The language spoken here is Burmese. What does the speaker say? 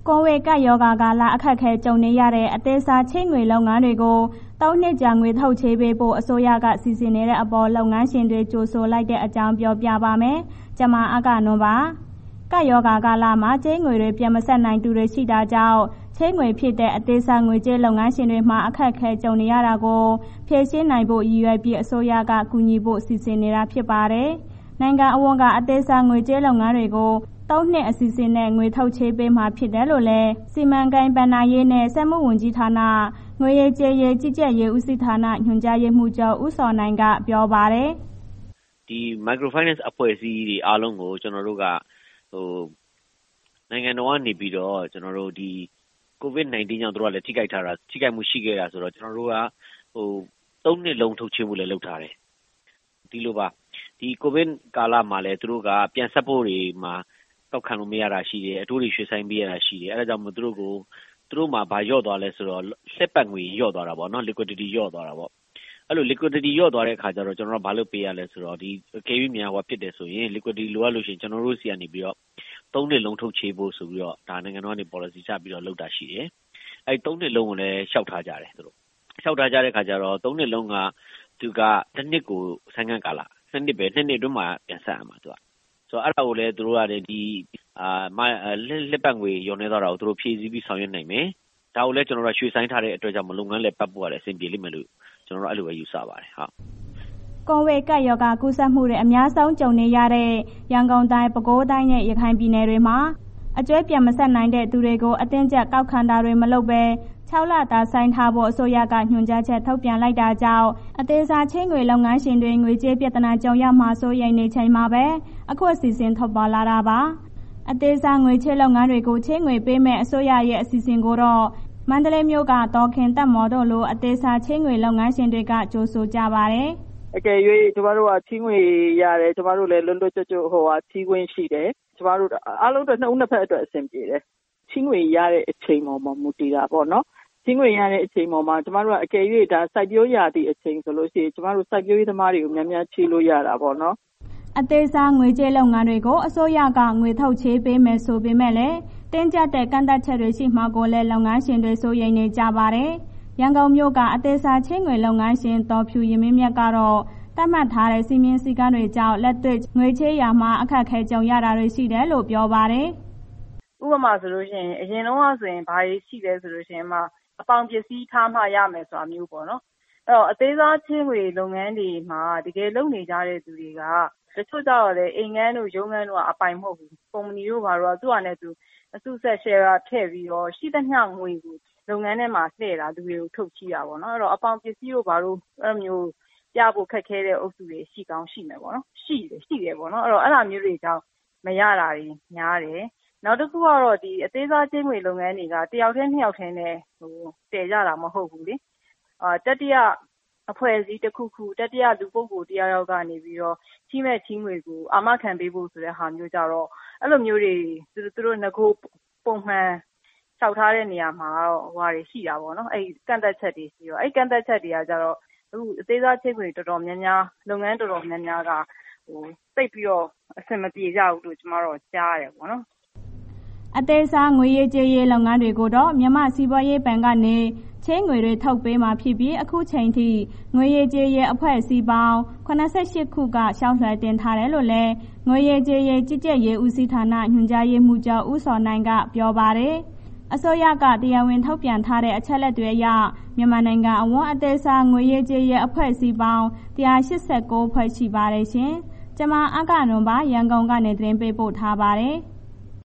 ကိုဗစ်ကပ်ရောဂါကာလအခက်အခဲကြုံနေရတဲ့အသေးစားချေးငွေလုပ်ငန်းတွေကို3 နှစ်ကြာငွေထုတ်ချေးပေးဖို့အစိုးရကစီစဉ်နေတဲ့အပေါ်လုပ်ငန်းရှင်တွေကြိုဆိုလိုက်တဲ့အကြောင်းပြောပြပါမယ်။ကျွန်မအကနွန်ပါ။ကပ်ရောဂါကာလမှာချေးငွေတွေပြန်မဆက်နိုင်သူတွေရှိတာကြောင့်ချေးငွေဖြစ်တဲ့အသေးစားငွေကြေးလုပ်ငန်းရှင်တွေမှာအခက်အခဲကြုံနေရတာကိုဖြေရှင်းနိုင်ဖို့ရည်ရွယ်ပြီးအစိုးရကကူညီဖို့စီစဉ်နေတာဖြစ်ပါတယ်။နိုင်ငံအဝန်းကအသေးစားငွေကြေးလုပ်ငန်းတွေကို3 နှစ်အစီအစဉ်နဲ့ငွေထုတ်ချေးပေးမှာဖြစ်တယ်လို့လည်းစီမံကိန်းဘဏ္ဍာရေးနဲ့စက်မှုဝန်ကြီးဌာနငွေရေးကြေးရေးကြီးကြပ်ရေးဦးစီးဌာနညွှန်ကြားရေးမှူးချုပ်ဦးစောနိုင်ကပြောပါတယ်။ဒီ microfinance အဖွဲ့အစည်းတွေအားလုံးကိုကျွန်တော်တို့ကနိုင်ငံတော်ကနေပြီးတော့ကျွန်တော်တို့ဒီ COVID-19 ကြောင့်တို့ကလည်းထိခိုက်မှုရှိခဲ့တာဆိုတော့ကျွန်တော်တို့က3 နှစ်လုံးထုတ်ချေးမှုလည်းလုပ်ထားတယ်။ဒီလိုပါဒီ COVID ကာလမှာလည်းတို့ကပြန်ဆက်ဖို့တွေမှာကောက်ခံလို့မရတာရှိတယ်အတိုးတွေရွှေ့ဆိုင်ပေးရတာရှိတယ်အဲဒါကြောင့်မို့သူတို့မှာဘာလျော့သွားလဲဆိုတော့လက်ပတ်ငွေလျော့သွားတာပေါ့နော် liquidity လျော့သွားတာပေါ့အဲ့လို liquidity လျော့သွားတဲ့အခါကျတော့ကျွန်တော်တို့ဘာလုပ်ပေးရလဲဆိုတော့ဒီ KV များဖြစ်တယ်ဆိုရင် liquidity လိုအပ်လို့ရှိရင်ကျွန်တော်တို့စီကနေပြီးတော့3 နှစ်လုံးထုတ်ချေးဖို့ဆိုပြီးတော့ဒါနိုင်ငံတော်ကနေ policy ချပြီးတော့လုပ်တာရှိတယ်အဲ့3 နှစ်လုံးကိုလည်းလျှောက်ထားကြတယ်သူတို့လျှောက်ထားကြတဲ့အခါကျတော့3 နှစ်လုံးကသူကတစ်နှစ်ကိုဆိုင်းငံ့ကာလ2 နှစ်ပဲ2 နှစ်အတွင်းမှာပြန်ဆက်ရမှာသူကဆိုတော့အဲ့ဒါကိုလည်းသူတို့ကလည်းဒီလက်ပတ်ငွေရောင်းနေတော့တာကိုသူတို့ဖြည့်ဆည်းပြီးဆောင်ရွက်နိုင်မယ်ဒါကိုလည်းကျွန်တော်တို့ရွှေ့ဆိုင်းထားတဲ့အတွက်ကြောင့်မလုပ်ငန်းလည်းပတ်ဖို့ရတယ်အဆင်ပြေလိမ့်မယ်လို့ကျွန်တော်တို့အဲ့လိုပဲယူဆပါတယ်ဟုတ်ကိုဗစ်ကပ်ရောဂါကူးစက်မှုတွေအများဆုံးကြုံနေရတဲ့ရန်ကုန်တိုင်းပဲခူးတိုင်းနဲ့ရခိုင်ပြည်နယ်တွေမှာအကျွေးပြန်မဆက်နိုင်တဲ့သူတွေကိုအတင်းကျပ်ကောက်ခံတာတွေမလုပ်ဘဲ6 လသာဆိုင်းထားဖို့အစိုးရကညွှန်ကြားချက်ထုတ်ပြန်လိုက်တာကြောင့်အသေးစားချေးငွေလုပ်ငန်းရှင်တွေငွေကြေးပြဿနာကြုံရမှာစိုးရိမ်နေချိန်မှာပဲအခုအစီအစဉ်ထုတ်ပေါ်လာတာပါအသေးစားငွေချေးလုပ်ငန်းတွေကိုချေးငွေပေးမဲ့အစိုးရရဲ့အစီအစဉ်ကိုတော့မန္တလေးမြို့ကဒေါ်ခင်တက်မော်တို့လိုအသေးစားချေးငွေလုပ်ငန်းရှင်တွေကကြိုဆိုကြပါတယ်အကယ်၍ကျမတို့ကချီးငွေရတယ်ကျမတို့လည်းလွတ်လွတ်ကျွတ်ကျွတ်ချီးခွင့်ရှိတယ်ကျမတို့အားလုံးနှစ်ဦးနှစ်ဖက်အတွက်အဆင်ပြေတယ်ချီးငွေရတဲ့အချိန်ပေါ်မှာမူတည်တာပေါ့နော်ချီးငွေရတဲ့အချိန်ပေါ်မှာကျမတို့ကအကယ်၍ဒါစိုက်ပျိုးရာသည့်အချိန်ဆိုလို့ရှိရင်ကျမတို့စိုက်ပျိုးရေးသမားတွေကိုများများချီးလို့ရတာပေါ့နော်အသေးစားငွေကြေးလုပ်ငန်းတွေကိုအစိုးရကငွေထုတ်ချေးပေးမယ်ဆိုပေမဲ့လည်းတင်းကျပ်တဲ့ကန့်သတ်ချက်တွေရှိမှကိုလည်းလုပ်ငန်းရှင်တွေစိုးရိမ်နေကြပါတယ်ရန်ကုန်မြို့ကအသေးစားချေးငွေလုပ်ငန်းရှင်တော်ဖြူရင်မင်းမြတ်ကတော့သတ်မှတ်ထားတဲ့စီမင်းစည်းကမ်းတွေကြောင့်လက်တွေ့ငွေချေးရမှာအခက်အခဲကြုံရတာတွေရှိတယ်လို့ပြောပါတယ်ဥပမာဆိုလို့ရှိရင်အရင်တော့ဆိုရင်ဘာတွေရှိလဲဆိုလို့ရှိရင်အပေါင်ပစ္စည်းထားမှရမယ်ဆိုတာမျိုးပေါ့နော်အဲ့တော့အသေးစားချေးငွေလုပ်ငန်းတွေမှာတကယ်လုပ်နေကြတဲ့သူတွေကတချို့ကြတော့လေအိမ်ငန်းတို့ရုံးငန်းတို့ကအပိုင်မဟုတ်ဘူးကုမ္ပဏီတို့ဘာတို့ကသူ့အနေနဲ့သူအစုဆက် share ထည့်ပြီးတော့ရှိသမျှငွေကိုလုပ်ငန်းထဲမှာလှည့်တာလူတွေကိုထုတ်ချီးတာပေါ့နော်အဲ့တော့အပေါင်ပစ္စည်းတို့ဘာတို့အဲ့မျိုးပြဖို့ခက်ခဲတဲ့အုပ်စုတွေရှိကောင်းရှိမယ်ပေါ့နော်ရှိတယ်ပေါ့နော်အဲ့တော့အဲ့လိုမျိုးတွေကြောင့်မရတာတွေများတယ်နောက်တစ်ခုကတော့ဒီအသေးစားချေးငွေလုပ်ငန်းတွေကတယောက်တည်းနှစ်ယောက်တည်းနဲ့တည်ကြတာမဟုတ်ဘူးလေတတိယအဖွဲ့အစည်းတစ်ခုခုတတိယလူပုဂ္ဂိုလ်တယောက်ကနေပြီးတော့ချီးမဲ့ချီးငွေကိုအာမခံပေးဖို့ဆိုတဲ့ဟာမျိုးကြတော့အဲ့လိုမျိုးတွေသူတို့ငကိုပုံမှန်လျှောက်ထားတဲ့နေရာမှာတော့ဟိုဟာတွေရှိတာပေါ့နော်အဲ့ကန့်သက်ချက်တွေရှိတော့အဲ့ကန့်သက်ချက်တွေကကြတော့အခုအသေးစားချေးငွေတော်တော်များများလုပ်ငန်းတော်တော်များများကသိပ်ပြီးတော့အဆင်မပြေကြဘူးလို့ကျမတို့ကြားရတယ်ပေါ့နော်အသေးစားငွေရေးကြေးရေးလုပ်ငန်းတွေကိုတော့မြန်မာစီးပွားရေးဘဏ်ကနေချေးငွေတွေထုတ်ပေးမှာဖြစ်ပြီးအခုချိန်ထိငွေရေးကြေးရေးအဖွဲ့အစည်းပေါင်း88ခုကရှောက်လွှဲတင်ထားတယ်လို့လည်းငွေရေးကြေးရေးကြီးကြပ်ရေးဦးစီးဌာနညွှန်ကြားရေးမှူးချုပ်ဦးစောနိုင်ကပြောပါတယ်အစိုးရကတရားဝင်ထုတ်ပြန်ထားတဲ့အချက်လက်တွေအရမြန်မာနိုင်ငံအဝန်းအသေးစားငွေရေးကြေးရေးအဖွဲ့အစည်းပေါင်း189ဖွဲ့ရှိပါတယ်ရှင်။ကျွန်မအကနွန်ပါရန်ကုန်ကနေသတင်းပေးပို့ထားပါတယ်။